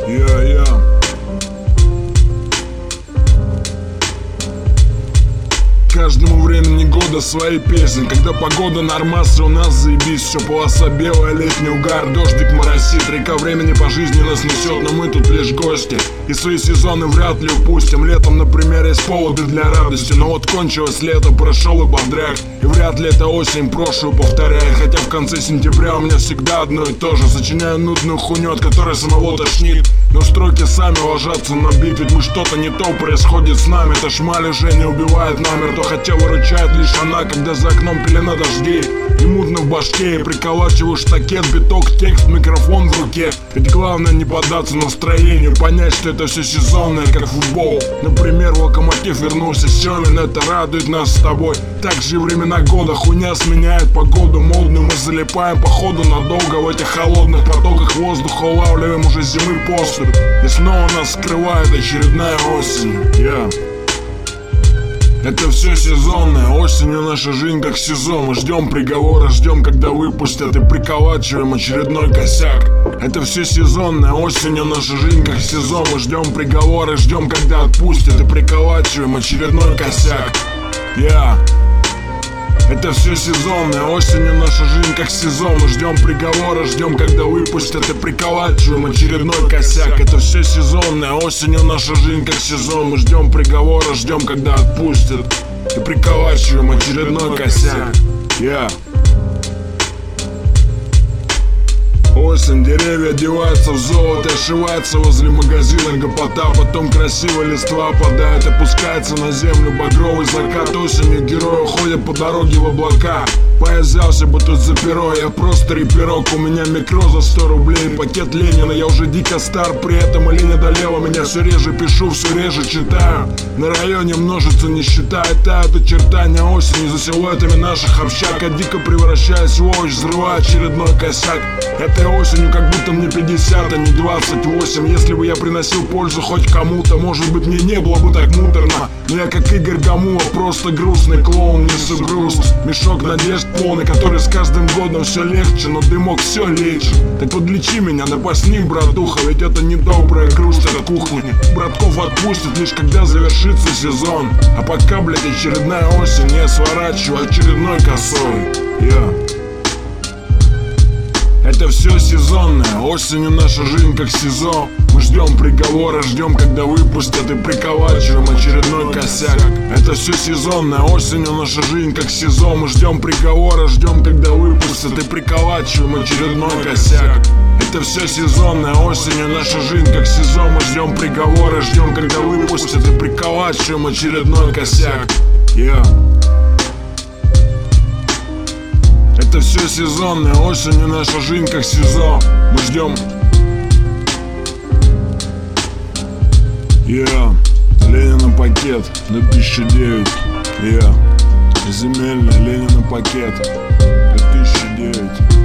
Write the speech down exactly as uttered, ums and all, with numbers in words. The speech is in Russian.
Я-я. Каждому времени года свои песни. Когда погода нормасы, у нас заебись. Все полоса белая, летний угар, дождик моросит. Река времени по жизни нас несет, но мы тут лишь гости. И свои сезоны вряд ли упустим. Летом, например, есть поводы для радости. Но вот кончилось лето, прошел и бодряк. И вряд ли это осень прошлую повторяет. Хотя в конце сентября у меня всегда одно и то же. Сочиняю нудную хуйню, от которой самого тошнит. Но строки сами ложатся на бит. Ведь мы что-то не то происходит с нами. Эта шмаль уже не убивает намертво, хотя выручает лишь она, когда за окном пелена дождей. И мутно в башке, и приколачиваю штакет, биток, текст, микрофон в руке. Ведь главное не поддаться настроению, понять, что это все сезонное, как футбол. Например, Локомотив вернулся с Семин, это радует нас с тобой. Также времена года, хуйня сменяет погоду модную. Мы залипаем походу надолго в этих холодных потоках воздуха, улавливаем уже зимы поступь. И снова нас скрывает очередная осень. Yeah. Это все сезонное, осенью наша жизнь как сезон. Мы ждем приговора, ждем, когда выпустят, и приколачиваем очередной косяк. Это все сезонное, осенью наша жизнь как сезон. Мы ждем приговора, ждем, когда отпустят, и приколачиваем очередной косяк. Я. Это все сезонное, осенью наша жизнь как сезон. Мы ждем приговора, ждем, когда выпустят, и приколачиваем очередной косяк. Это все сезонное, осенью наша жизнь как сезон. Мы ждем приговора, ждем, когда отпустят, и приколачиваем очередной косяк. Я. Осень, деревья одеваются в золото, ошивается возле магазина гопота. Потом красиво листва опадает, опускается на землю багровый закат. Осенью герои уходят по дороге в облака. Повязался бы тут за перо, я просто рэперок. У меня микро за сто рублей, пакет Ленина. Я уже дико стар, при этом и лень одолела меня. Все реже пишу, все реже читаю. На районе множится нищета, и тают очертания осени за силуэтами наших общак. Я дико превращаюсь в овощ, взрываю очередной косяк. Этой осенью как будто мне пятьдесят, а не двадцать восемь. Если бы я приносил пользу хоть кому-то, может быть, мне не было бы так муторно. Но я как Игорь Гамула, просто грустный клоун, несу груз. Мешок надежд полный, который с каждым годом все легче, но дымок все лечит. Так подлечи меня, напасни, братуха, ведь это недобрая грусть от кухни. Братков отпустят лишь когда завершится сезон. А пока, блядь, очередная осень, я сворачиваю очередной косой. Я. Это все сезонное, осенью наша жизнь как сезон. Мы ждем приговора, ждем, когда выпустят, и приколачиваем очередной косяк. Это все сезонное, осенью наша жизнь как сезон. Мы ждем приговора, ждем, когда выпустят, и приколачиваем очередной косяк. Это все сезонное, осенью наша жизнь как сезон. Мы ждем приговора, ждем, когда выпустят, и приколачиваем очередной косяк. Yeah. Это все сезонное, осенью наша жизнь как сезон. Мы ждем. Я, yeah. Ленина пакет, на тысяча девять. Я, yeah. Земельный, Ленина пакет, на тысяча девять.